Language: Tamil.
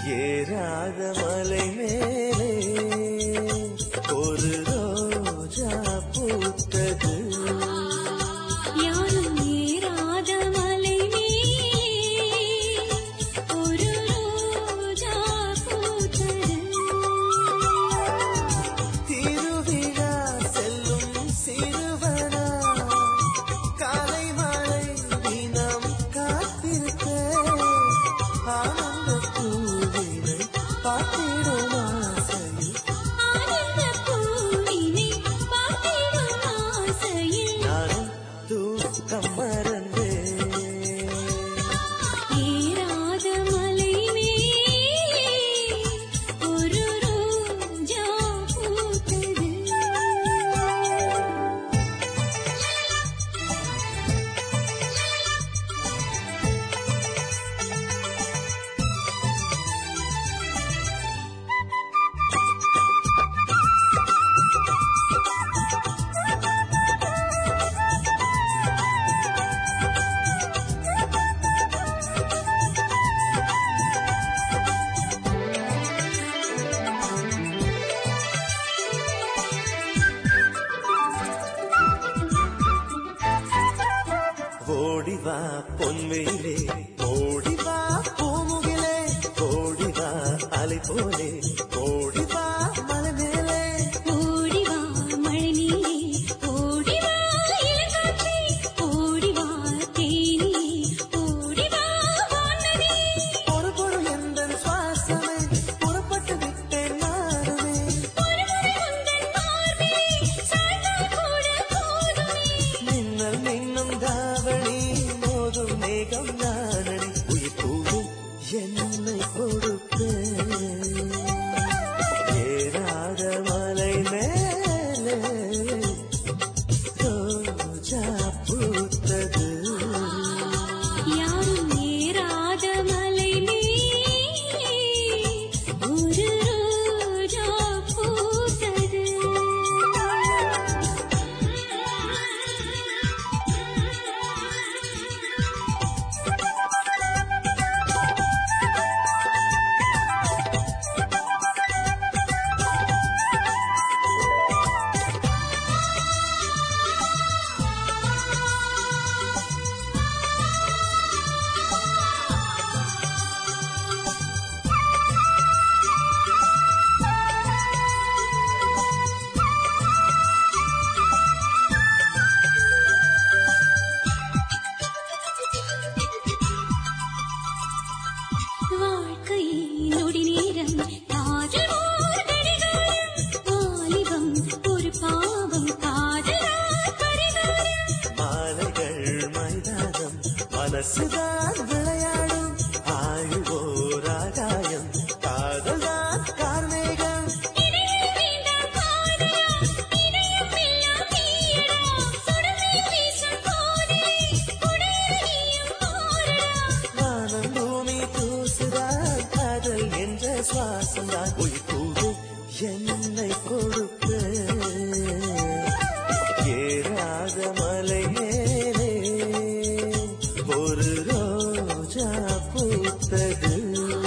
ஏறாத மலை மேலே ஒரு ரோஜா பூத்தது. யாரும் ஏறாத மலை மேலே ஒரு ரோஜா பூத்தது. திருவிழா செல்லும் சிறுவனா காலை மாலை தினம் காத்திருக்க ஆனந்த பூவினை பார்த்திடும் ஆசையில் நானும் தூக்கம் மறந்தேன். ஏறாத மலை மேலே ஒரு ரோஜா பூத்தது. ஓடிவா பொன்மையிலே ஓடிவா பூமுகிலே ஓடிவா அலை போலே ஓடிவா மலை மேலே ஓடிவா மழை நீரே ஓடிவா இளங்காற்றே ஓடிவா தேனே ஓடிவா வானமே. ஒரு பொரு எந்த சுவாசமே புறப்பட்டு விட்டேன் நானுமே. ஒருமுறை உந்தன் மார்பிலே சாய்ந்தால் கூட போதுமே. மின்னல் மின்னும் தாவணி மோதும் மேகம் நானடி உயிர் பூவு என்னை கொடுப்பேன். ஏறாத மலை மேலே ரோஜா பூத்தது. யாரும் ஏறாத மலை மேலே ஒரு ரோஜா பூத்தது. வாழ்க்கை நொடி நேரம் காதல் ஓர் கடிகாரம். வாலிபம் ஒரு பாவம் காதலால் பரிகாரம். மாலைகள் மைதானம் மனசுதான் விளையாடும் ஆயுவோர் ஆகாயம் காதல்தான் கார்மேகம். இணைய வேண்டாம் காதலா இணையம் எல்லாம் நீயடா. சுடரில் வீசும் போதே உடையையும் மாறடா. வானம் பூமி தூசுதான் காதல் என்ற சுவாசம்தான் உயிர் பூவு என்னை கொடுப்பேன். ஏறாத மலை மேலே ஒரு ரோஜா பூத்தது.